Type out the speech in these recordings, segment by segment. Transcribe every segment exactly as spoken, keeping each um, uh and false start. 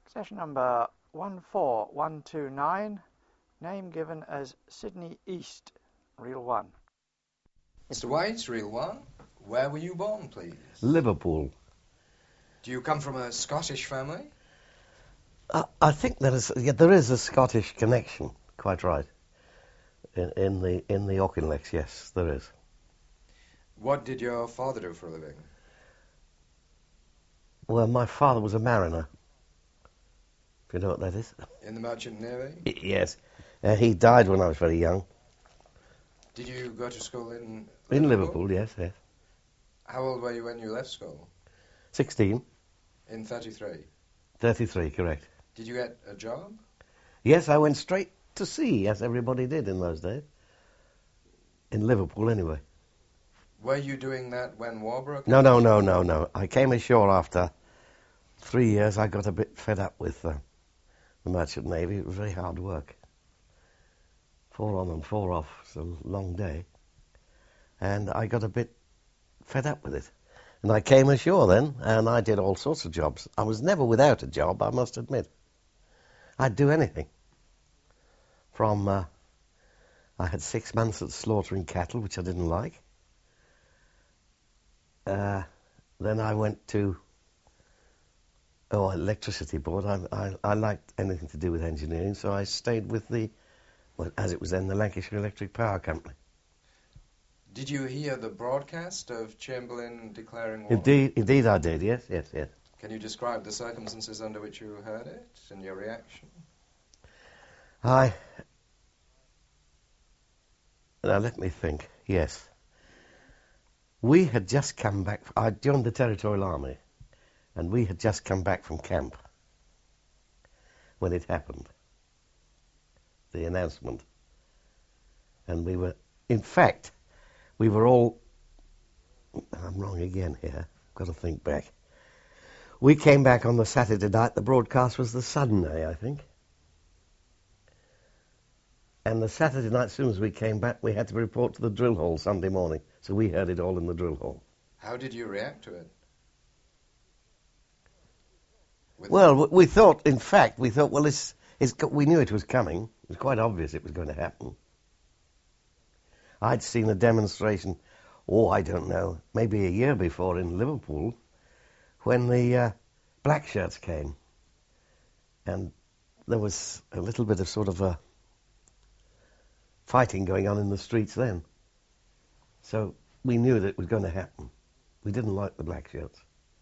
Session number one four one two nine, name given as Sydney East, Reel one. Mister White, Reel one. Where were you born, please? Liverpool. Do you come from a Scottish family? I, I think there is, yeah, there is a Scottish connection, quite right. In, in the in the Auchinlecks, yes, there is. What did your father do for a living? Well, my father was a mariner. Do you know what that is? In the Merchant Navy? Y- yes. Uh, he died when I was very young. Did you go to school in Liverpool? In Liverpool, yes, yes. How old were you when you left school? Sixteen. In thirty-three. Thirty-three, correct. Did you get a job? Yes, I went straight to sea, as everybody did in those days. In Liverpool, anyway. Were you doing that when war broke out? No, no, no, no, no. I came ashore after three years. I got a bit fed up with uh, the Merchant Navy. It was very hard work. Four on and four off. It's a long day. And I got a bit fed up with it. And I came ashore then, and I did all sorts of jobs. I was never without a job, I must admit. I'd do anything. From, uh, I had six months at slaughtering cattle, which I didn't like. Uh, then I went to, oh, electricity board. I, I, I liked anything to do with engineering, so I stayed with the, well, as it was then, the Lancashire Electric Power Company. Did you hear the broadcast of Chamberlain declaring war? Indeed, indeed I did, yes, yes, yes. Can you describe the circumstances under which you heard it and your reaction? I, now let me think, yes. We had just come back, I joined the Territorial Army, and we had just come back from camp when it happened, the announcement. And we were, in fact, we were all, I'm wrong again here, I've got to think back. We came back on the Saturday night, the broadcast was the Sunday, I think. And the Saturday night, as soon as we came back, we had to report to the drill hall Sunday morning. So we heard it all in the drill hall. How did you react to it? With Well, we thought, in fact, we thought, well, it's, it's, we knew it was coming. It was quite obvious it was going to happen. I'd seen a demonstration, oh, I don't know, maybe a year before in Liverpool, when the uh, black shirts came. And there was a little bit of sort of a fighting going on in the streets then. So we knew that it was going to happen. We didn't like the black shirts.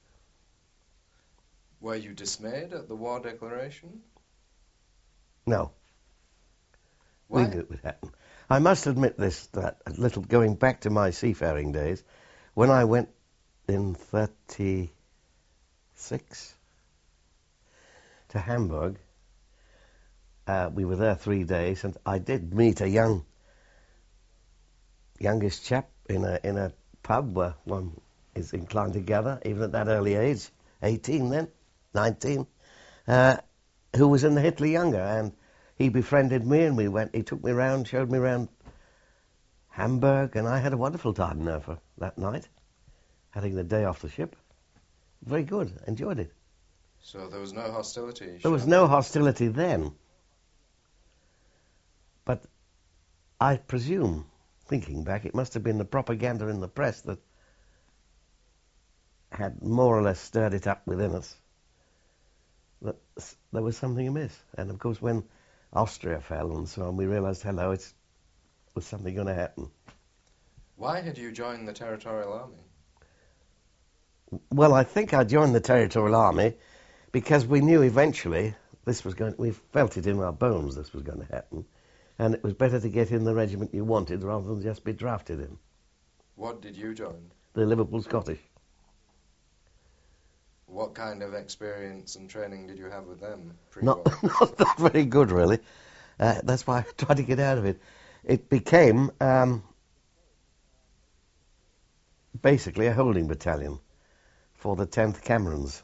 Were you dismayed at the war declaration? No. Why? We knew it would happen. I must admit this, that a little going back to my seafaring days, when I went in thirty-six to Hamburg, uh, we were there three days, and I did meet a young, youngish chap in a in a pub where one is inclined to gather, even at that early age, eighteen then, nineteen, uh, who was in the Hitler Younger, and he befriended me, and we went. He took me round, showed me around Hamburg, and I had a wonderful time there for that night, having the day off the ship. Very good, enjoyed it. So there was no hostility? There was shown? no hostility then, but I presume, thinking back, it must have been the propaganda in the press that had more or less stirred it up within us, that there was something amiss. And of course, when Austria fell and so on, we realised, hello, it's was something going to happen. Why had you joined the Territorial Army? Well, I think I joined the Territorial Army because we knew eventually this was going. We felt it in our bones this was going to happen, and it was better to get in the regiment you wanted rather than just be drafted in. What did you join? The Liverpool Scottish. What kind of experience and training did you have with them? Not, pre-war? not that very good, really. Uh, that's why I tried to get out of it. It became um, basically a holding battalion for the tenth Camerons.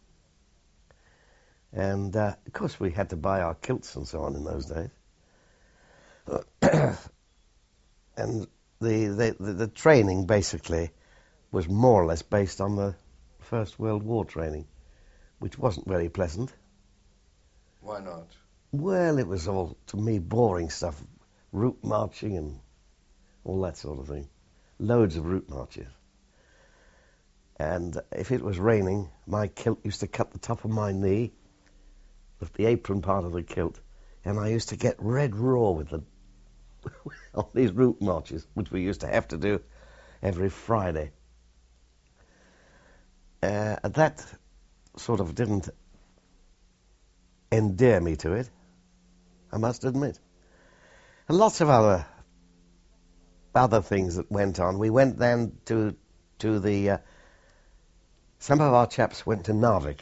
And, uh, of course, we had to buy our kilts and so on in those days. And the, the, the, the training, basically, was more or less based on the First World War training, which wasn't very pleasant. Why not? Well, it was all, to me, boring stuff. Route marching and all that sort of thing. Loads of route marches. And if it was raining, my kilt used to cut the top of my knee, the, the apron part of the kilt, and I used to get red raw with the on these route marches, which we used to have to do every Friday. Uh, that sort of didn't endear me to it, I must admit. And lots of other other things that went on. We went then to to the uh, some of our chaps went to Narvik.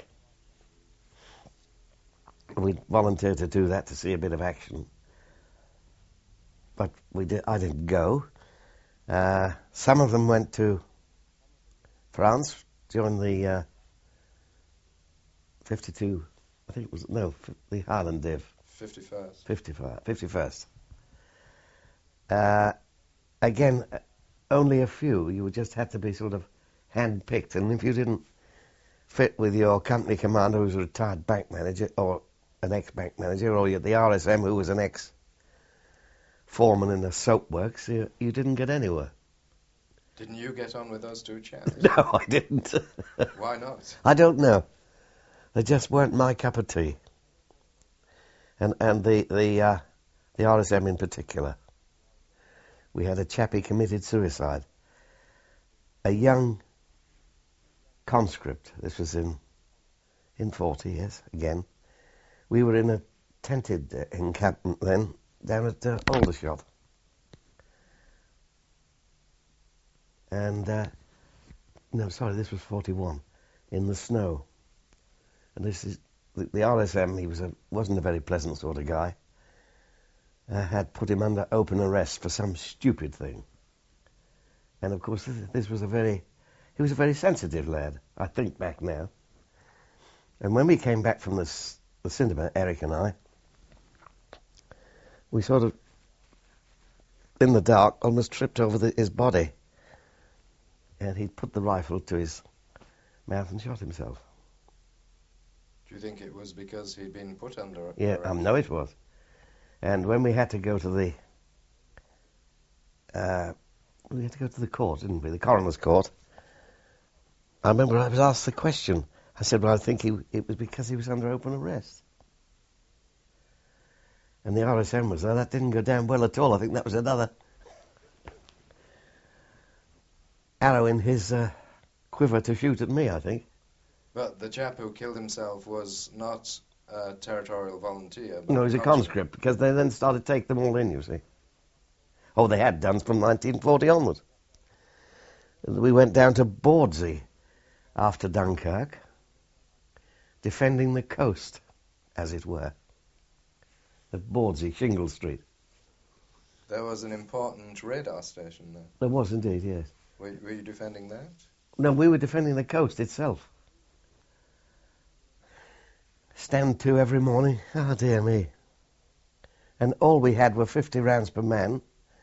We volunteered to do that to see a bit of action, but we did. I didn't go. Uh, some of them went to France during the uh, fifty-two. I think it was no the Highland Div. fifty-first. fifty-first. fifty-first. Uh, again, only a few. You just had to be sort of hand-picked, and if you didn't fit with your company commander, who was a retired bank manager, or an ex-bank manager, or the R S M, who was an ex-foreman in the soap works, you, you didn't get anywhere. Didn't you get on with those two chaps? No, I didn't. Why not? I don't know. They just weren't my cup of tea. And and the the uh, the R S M in particular. We had a chap who committed suicide. A young conscript. This was in in forty, yes, again. We were in a tented uh, encampment then, down at uh, Aldershot. And, uh, no, sorry, this was forty-one, in the snow. And this is, the, the R S M, he was a, wasn't a very pleasant sort of guy. Uh, had put him under open arrest for some stupid thing. And of course, this, this was a very, he was a very sensitive lad, I think back now. And when we came back from this, the cinema, Eric and I, we sort of, in the dark, almost tripped over the, his body. And he put the rifle to his mouth and shot himself. Do you think it was because he'd been put under Yeah, arrest? I know it was. And when we had to go to the, uh, we had to go to the court, didn't we? The coroner's court. I remember I was asked the question. I said, well, I think he, it was because he was under open arrest. And the R S M was there. That didn't go down well at all. I think that was another arrow in his uh, quiver to shoot at me, I think. But the chap who killed himself was not a territorial volunteer. But No, he was a conscript. conscript, because they then started to take them all in, you see. Oh, they had done from nineteen forty onwards. We went down to Bordsey after Dunkirk, defending the coast, as it were, at Bordsey, Shingle Street. There was an important radar station there. There was indeed, yes. Were, were you defending that? No, we were defending the coast itself. Stand to every morning. Oh, dear me. And all we had were fifty rounds per man.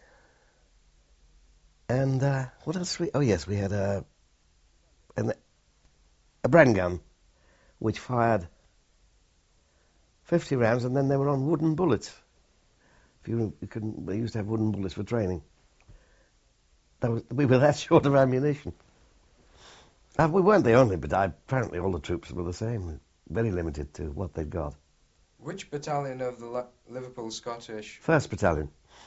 And uh, what else we... Oh, yes, we had a, an, a Bren gun, which fired fifty rounds, and then they were on wooden bullets. If you, you couldn't... They used to have wooden bullets for training. That was, we were that short of ammunition. Uh, we weren't the only, but I, apparently all the troops were the same. Very limited to what they'd got. Which battalion of the La- Liverpool Scottish... First Battalion.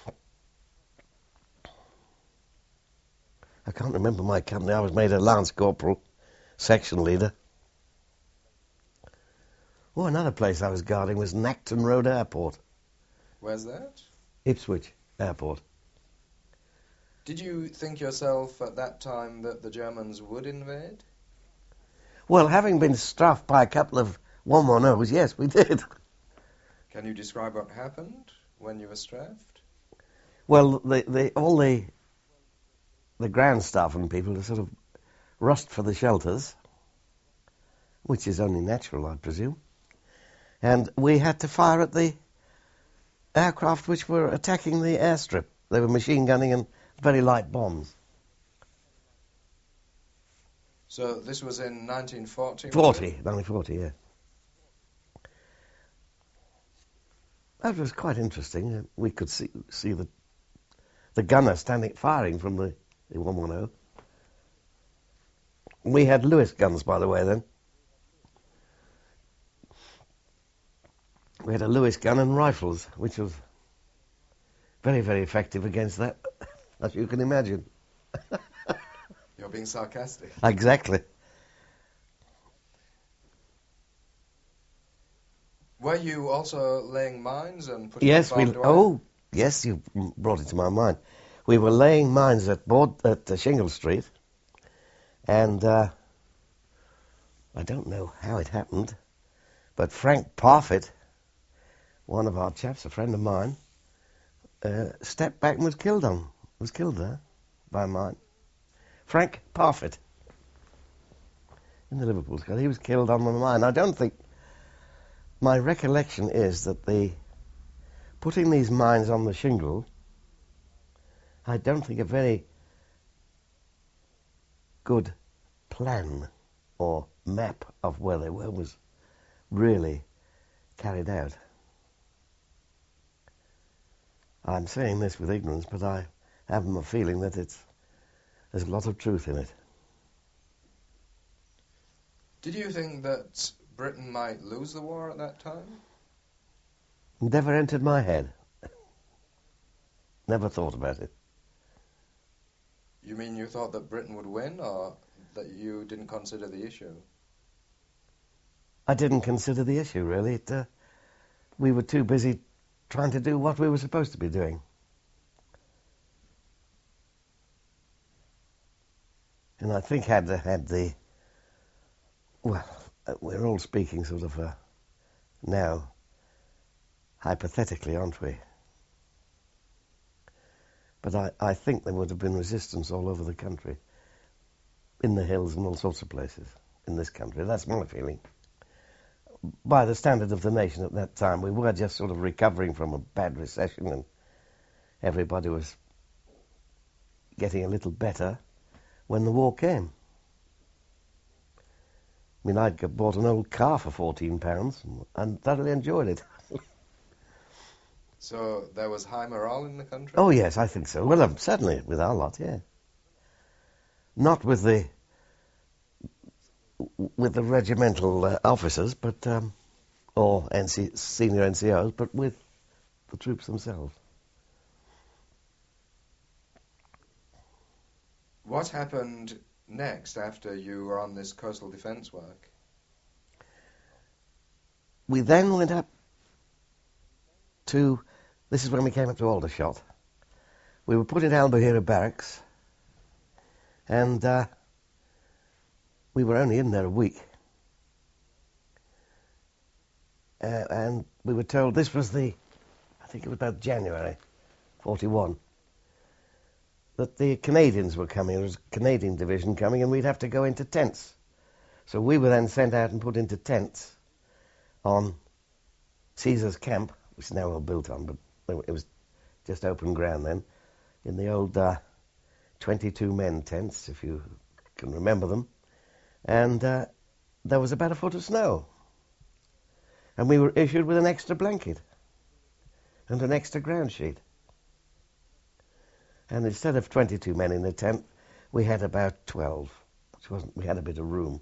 I can't remember my company. I was made a Lance Corporal, section leader. Oh, another place I was guarding was Nacton Road Airport. Where's that? Ipswich Airport. Did you think yourself at that time that the Germans would invade? Well, having been strafed by a couple of one one ohs, yes, we did. Can you describe what happened when you were strafed? Well, the, the, all the the ground staff and people sort of rushed for the shelters, which is only natural, I presume. And we had to fire at the aircraft which were attacking the airstrip. They were machine gunning and very light bombs. So this was in nineteen forty? forty, nineteen forty, yeah. That was quite interesting. Uh, we could see see the the gunner standing firing from the, the one ten. We had Lewis guns, by the way, then. We had a Lewis gun and rifles, which was very, very effective against that, as you can imagine. You're being sarcastic. Exactly. Were you also laying mines and putting Yes, we. barbed wire? Oh, yes, you brought it to my mind. We were laying mines at Board, at uh, Shingle Street, and uh, I don't know how it happened, but Frank Parfitt, one of our chaps, a friend of mine, uh, stepped back and was killed on, was killed there by a mine. Frank Parfitt, in the Liverpool squad, he was killed on the mine. I don't think, my recollection is that the putting these mines on the shingle, I don't think a very good plan or map of where they were was really carried out. I'm saying this with ignorance, but I have a feeling that it's there's a lot of truth in it. Did you think that Britain might lose the war at that time? Never entered my head. Never thought about it. You mean you thought that Britain would win, or that you didn't consider the issue? I didn't consider the issue, really. It, uh, we were too busy trying to do what we were supposed to be doing. And I think had had the, well, uh, we're all speaking sort of uh, now hypothetically, aren't we? But I, I think there would have been resistance all over the country, in the hills and all sorts of places in this country. That's my feeling. By the standard of the nation at that time, we were just sort of recovering from a bad recession, and everybody was getting a little better when the war came. I mean, I'd bought an old car for fourteen pounds and thoroughly enjoyed it. So there was high morale in the country? Oh, yes, I think so. Well, um, certainly with our lot, yeah. Not with the with the regimental uh, officers, but um, or N C, senior N C Os, but with the troops themselves. What happened next after you were on this coastal defence work? We then went up to, this is when we came up to Aldershot. We were put in Albahira Barracks, and uh, we were only in there a week. Uh, and we were told, this was the, I think it was about January, forty-one, that the Canadians were coming, there was a Canadian division coming, and we'd have to go into tents. So we were then sent out and put into tents on Caesar's Camp, which is now all built on, but it was just open ground then, in the old uh, twenty-two men tents, if you can remember them. And uh, there was about a foot of snow. And we were issued with an extra blanket and an extra ground sheet. And instead of twenty-two men in the tent, we had about twelve, which wasn't, we had a bit of room.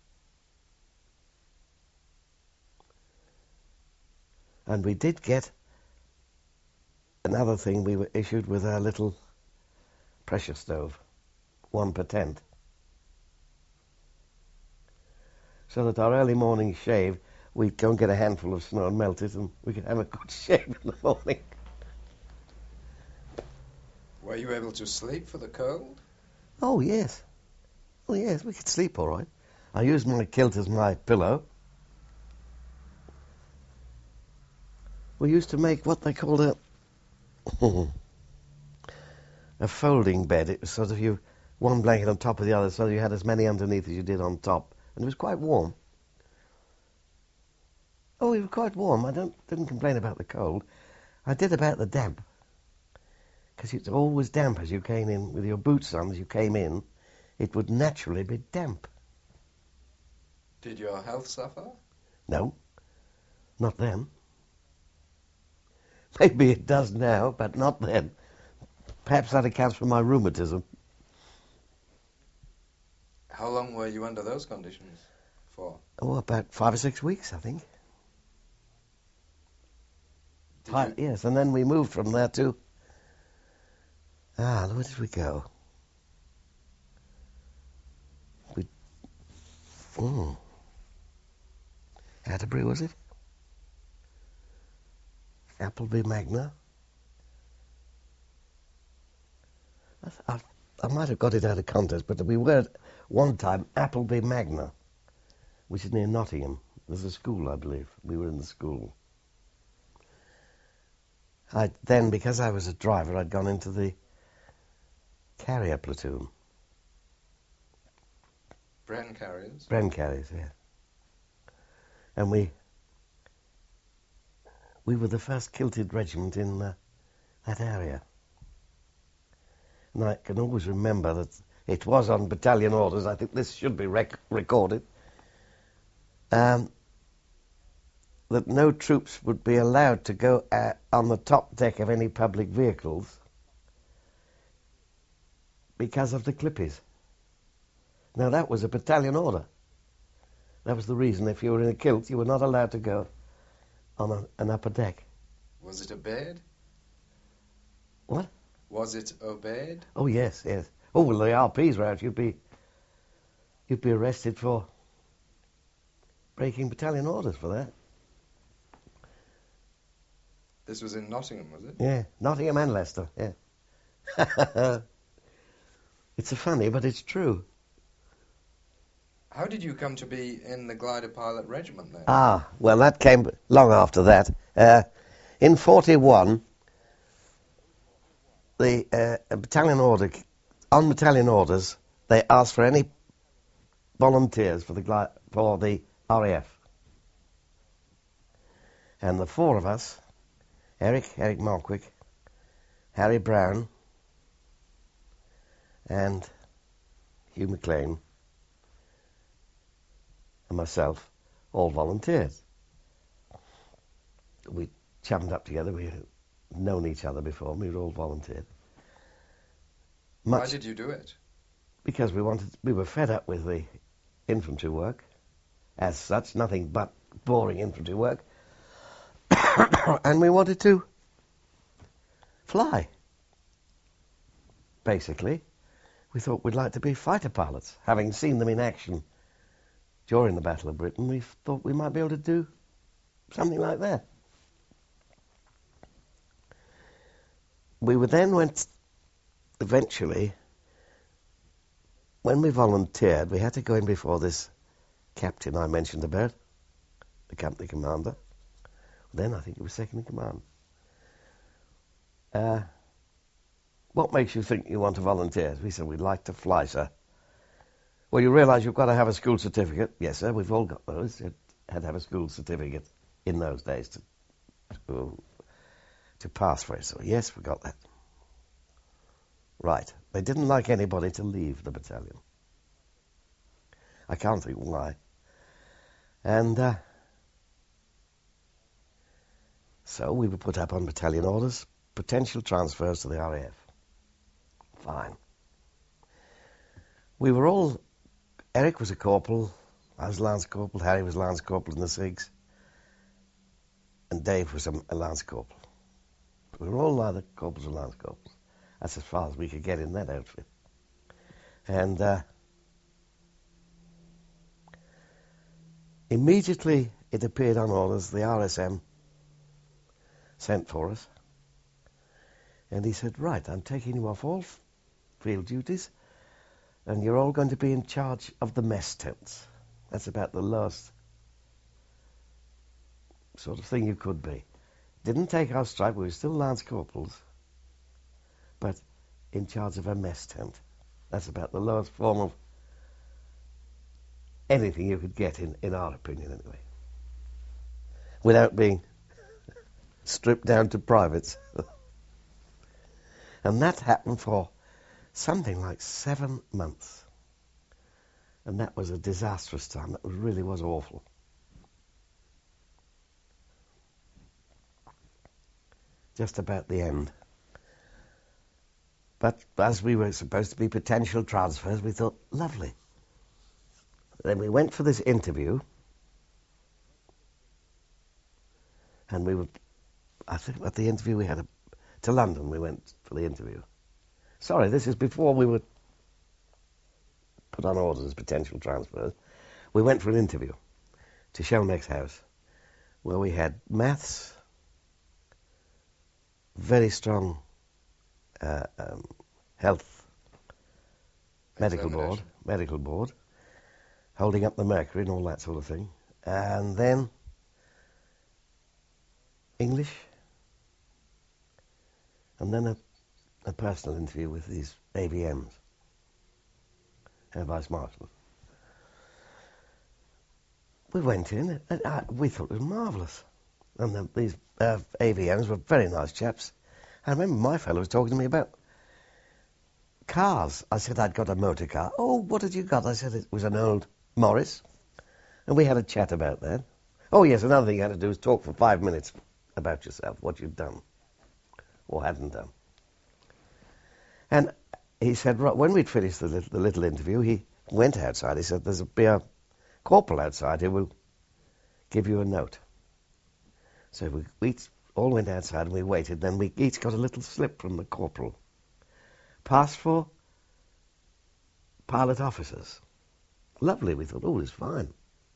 And we did get another thing, we were issued with a little pressure stove, one per tent. So that our early morning shave, we'd go and get a handful of snow and melt it, and we could have a good shave in the morning. Were you able to sleep for the cold? Oh, yes. Oh, yes, we could sleep all right. I used my kilt as my pillow. We used to make what they called a a folding bed. It was sort of you one blanket on top of the other, so you had as many underneath as you did on top, and it was quite warm. Oh, it was quite warm. I don't didn't complain about the cold. I did about the damp, because it's always damp as you came in with your boots on. As you came in, it would naturally be damp. Did your health suffer? No, not then. Maybe it does now, but not then. Perhaps that accounts for my rheumatism. How long were you under those conditions for? Oh, about five or six weeks, I think. Did Five, you, yes, and then we moved from there to... Ah, where did we go? We... Mm. Atterbury, was it? Appleby Magna. I, I, I might have got it out of context, but we were at one time Appleby Magna, which is near Nottingham. There's a school, I believe. We were in the school. I, then, because I was a driver, I'd gone into the carrier platoon. Bren carriers? Bren carriers, yeah. And we we were the first kilted regiment in uh, that area. And I can always remember that it was on battalion orders. I think this should be rec- recorded. Um, that no troops would be allowed to go uh, on the top deck of any public vehicles because of the Clippies. Now that was a battalion order. That was the reason. If you were in a kilt, you were not allowed to go on a, an upper deck. Was it obeyed? What? Was it obeyed? Oh yes, yes. Oh well, the R Ps were out. You'd be you'd be arrested for breaking battalion orders for that. This was in Nottingham, was it? Yeah, Nottingham and Leicester. Yeah. It's a funny, but it's true. How did you come to be in the glider pilot regiment then? Ah, well, that came long after that. Uh, in forty-one, the uh, battalion order, on battalion orders, they asked for any volunteers for the gli- for the R A F, and the four of us, Eric, Eric Markwick, Harry Brown, and Hugh McLean, and myself, all volunteered. We chummed up together. We had known each other before. We were all volunteered. Much Why did you do it? Because we wanted, we were fed up with the infantry work, as such, nothing but boring infantry work, and we wanted to fly. Basically, we thought we'd like to be fighter pilots. Having seen them in action during the Battle of Britain, we thought we might be able to do something like that. We were then went, eventually, when we volunteered, we had to go in before this captain I mentioned about, the company commander. Then I think it was second in command. Uh, what makes you think you want to volunteer? We said, we'd like to fly, sir. Well, you realise you've got to have a school certificate. Yes, sir, we've all got those. You had to have a school certificate in those days to to, to pass for it. So, yes, we got that. Right. They didn't like anybody to leave the battalion. I can't think why. And uh, so we were put up on battalion orders, potential transfers to the R A F. Fine. We were all... Eric was a corporal, I was Lance Corporal, Harry was Lance Corporal in the SIGs, and Dave was a, a Lance Corporal. We were all either corporals or Lance Corporals. That's as far as we could get in that outfit. And uh, immediately it appeared on orders, the R S M sent for us, and he said, right, I'm taking you off all field duties, and you're all going to be in charge of the mess tents. That's about the lowest sort of thing you could be. Didn't take our stripe, we were still Lance Corporals, but in charge of a mess tent. That's about the lowest form of anything you could get, in, in our opinion anyway, without being stripped down to privates. And that happened for something like seven months. And that was a disastrous time. That really was awful. just about the end. But as we were supposed to be potential transfers, we thought, lovely. Then we went for this interview, and we were, I think at the interview we had a, to London we went for the interview. Sorry, this is before we were put on orders as potential transfers. We went for an interview to Shelmex House, where we had maths, very strong uh, um, health medical board, medical board, holding up the mercury and all that sort of thing, and then English, and then a, a personal interview with these A V Ms, Air Vice Marshals. We went in, and I, we thought it was marvellous. And the, these uh, A V Ms were very nice chaps. I remember my fellow was talking to me about cars. I said I'd got a motor car. Oh, what had you got? I said it was an old Morris. And we had a chat about that. Oh, yes, another thing you had to do was talk for five minutes about yourself, what you'd done or hadn't done. And he said, right, when we'd finished the little, the little interview, he went outside. He said, there's a beer corporal outside who will give you a note. So we, we all went outside and we waited. Then we each got a little slip from the corporal. Passed for pilot officers. Lovely. We thought, oh, it's fine.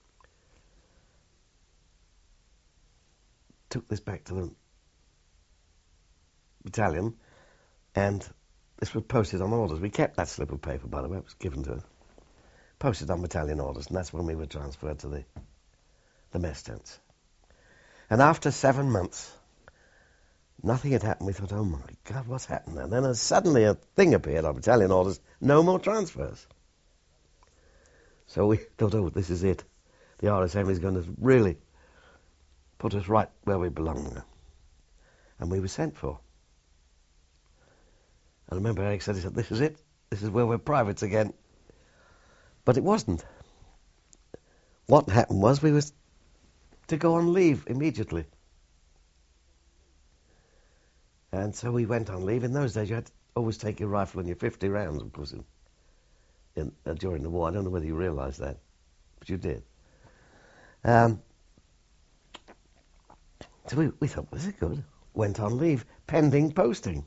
Took this back to the battalion, and this was posted on orders. We kept that slip of paper, by the way. It was given to us. Posted on battalion orders, and that's when we were transferred to the, the mess tents. And after seven months, nothing had happened. We thought, oh my God, what's happened then? Then uh, suddenly a thing appeared on battalion orders, no more transfers. So we thought, oh, this is it. The R S M is going to really put us right where we belong now. And we were sent for. I remember Eric said, he said, this is it. This is where we're privates again. But it wasn't. What happened was we were to go on leave immediately. And so we went on leave. In those days, you had to always take your rifle and your fifty rounds, of course, in, in, uh, during the war. I don't know whether you realised that, but you did. Um, so we, we thought, this is good. Went on leave, pending posting.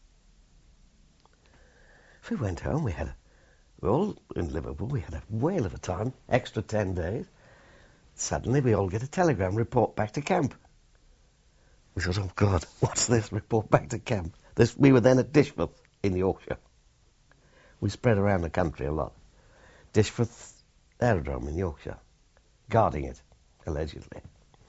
So we went home. We had a, we were all in Liverpool. We had a whale of a time, extra ten days. Suddenly, we all get a telegram, report back to camp. We thought, oh, God, what's this? Report back to camp. This, we were then at Dishforth in Yorkshire. We spread around the country a lot. Dishforth Aerodrome in Yorkshire, guarding it, allegedly.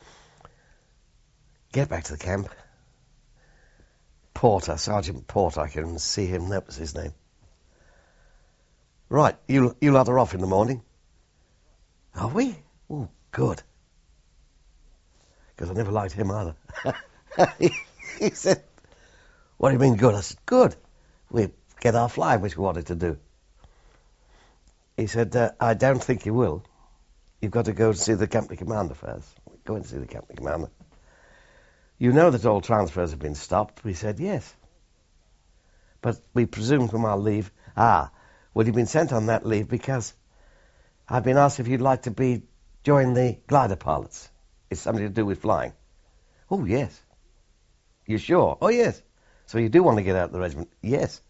Get back to the camp. Porter, Sergeant Porter, I can see him, that was his name. Right, you, you lot are off in the morning. Are we? Oh, good. Because I never liked him either. he, he said, what do you mean good? I said, good. We get our flying, which we wanted to do. He said, uh, I don't think you will. You've got to go to see the company commander first. Go and see the company commander. You know that all transfers have been stopped. We said, yes. But we presume from our leave, ah, well, you've been sent on that leave because I've been asked if you'd like to be join the glider pilots. It's something to do with flying. Oh, yes. You sure? Oh, yes. So you do want to get out of the regiment? Yes.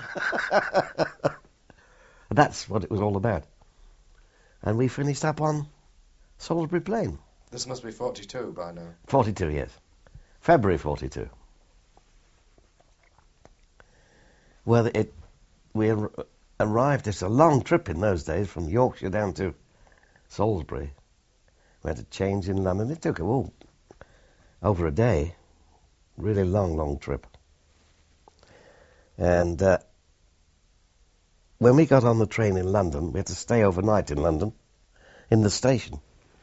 That's what it was all about. And we finished up on Salisbury Plain. This must be forty-two by now. forty-two, yes. February forty-two. Well, it, we ar- arrived, it's a long trip in those days, from Yorkshire down to Salisbury. We had to change in London. It took oh, over a day. Really long, long trip. And uh, when we got on the train in London, we had to stay overnight in London, in the station.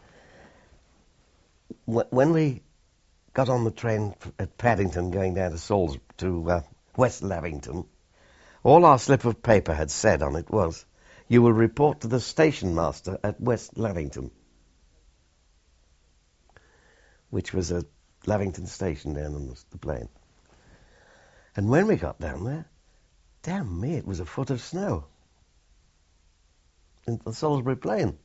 Wh- when we got on the train at Paddington going down to Salisbury, to uh, West Lavington, all our slip of paper had said on it was, you will report to the station master at West Lavington, which was a Lavington station down on the plane. And when we got down there, damn me, it was a foot of snow in the Salisbury Plain.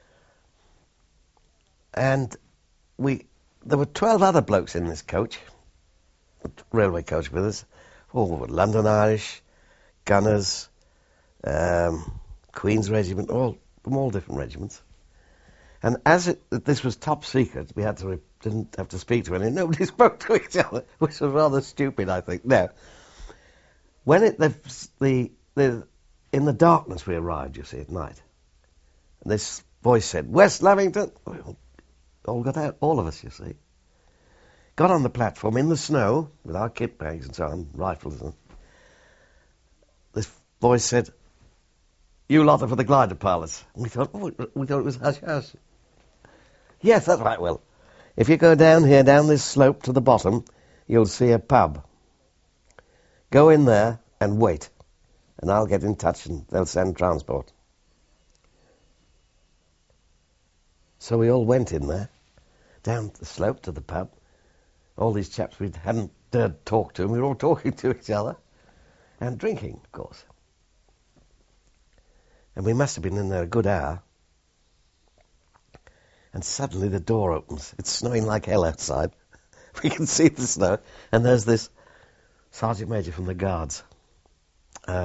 And we, there were twelve other blokes in this coach, railway coach with us, all were London Irish, Gunners, um, Queen's Regiment, all from all different regiments. And as it, this was top secret, we had to re- didn't have to speak to anyone. Nobody spoke to each other, which was rather stupid, I think. Now, when it the, the the in the darkness we arrived, you see, at night, and this voice said, "West Lavington." We all got out, all of us, you see. Got on the platform in the snow with our kit bags and so on, rifles. And this voice said, "You lot are for the glider pilots." And we thought, oh, we thought it was hush hush. Yes, that's right, Will. If you go down here, down this slope to the bottom, you'll see a pub. Go in there and wait, and I'll get in touch and they'll send transport. So we all went in there, down the slope to the pub. All these chaps we hadn't dared talk to, and we were all talking to each other and drinking, of course. And we must have been in there a good hour. And suddenly the door opens. It's snowing like hell outside. We can see the snow. And there's this Sergeant Major from the Guards, uh,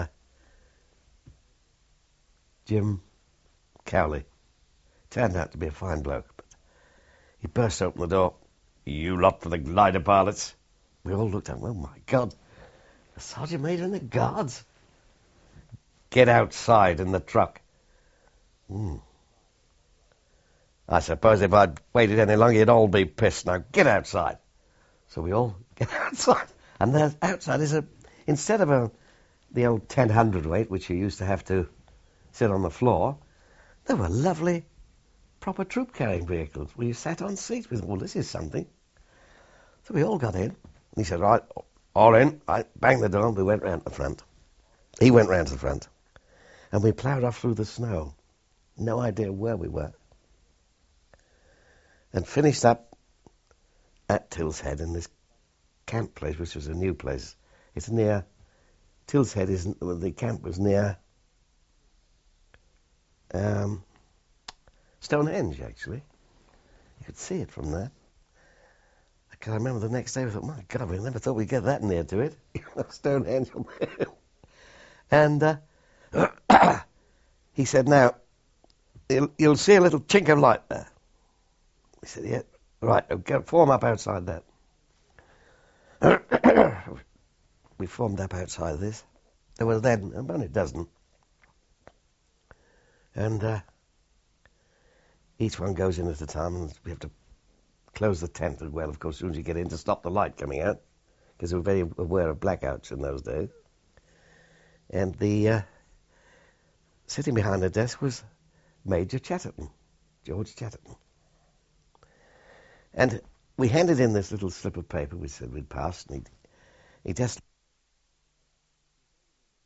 Jim Cowley. Turned out to be a fine bloke. But he burst open the door. "You lot for the glider pilots?" We all looked at him. Oh, my God. A Sergeant Major in the Guards? "Get outside in the truck." Hmm. I suppose if I'd waited any longer, you'd all be pissed. Now get outside. So we all get outside. And there, outside is a, instead of a, the old ten hundredweight, which you used to have to sit on the floor, there were lovely, proper troop-carrying vehicles where you sat on seats with, well, this is something. So we all got in. And he said, "Right, all in." I banged the door and we went round to the front. He went round to the front. And we ploughed off through the snow. No idea where we were. And finished up at Tills Head in this camp place, which was a new place. It's near, Tills Head isn't, well, the camp was near um, Stonehenge, actually. You could see it from there. I remember the next day we thought, my God, we never thought we'd get that near to it. Stonehenge on the hill. And uh, he said, "Now, you'll, you'll see a little chink of light there." He said, "Yeah, right, go, form up outside that." We formed up outside this. There were then about a dozen. And uh, each one goes in at a time, and we have to close the tent as well, of course, as soon as you get in, to stop the light coming out, because we were very aware of blackouts in those days. And the uh, sitting behind the desk was Major Chatterton, George Chatterton. And we handed in this little slip of paper we said we'd passed, and he, he just